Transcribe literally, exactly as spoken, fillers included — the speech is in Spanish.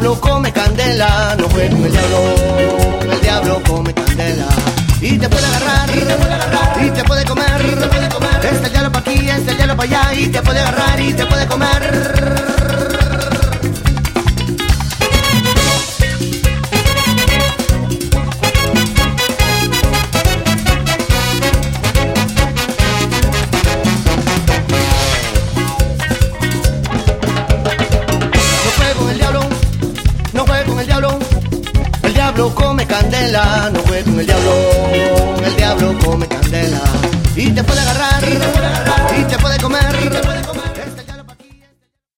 diablo come candela, no juegues con el diablo, el diablo come candela. Y te puede agarrar, y te puede agarrar, y te puede comer, y te puede comer. Este el diablo pa' aquí, este el diablo pa' allá, y te puede agarrar, y te puede comer. El diablo come candela, no juegues con el diablo, el diablo come candela. Y te puede agarrar, y te puede, agarrar, y te puede comer,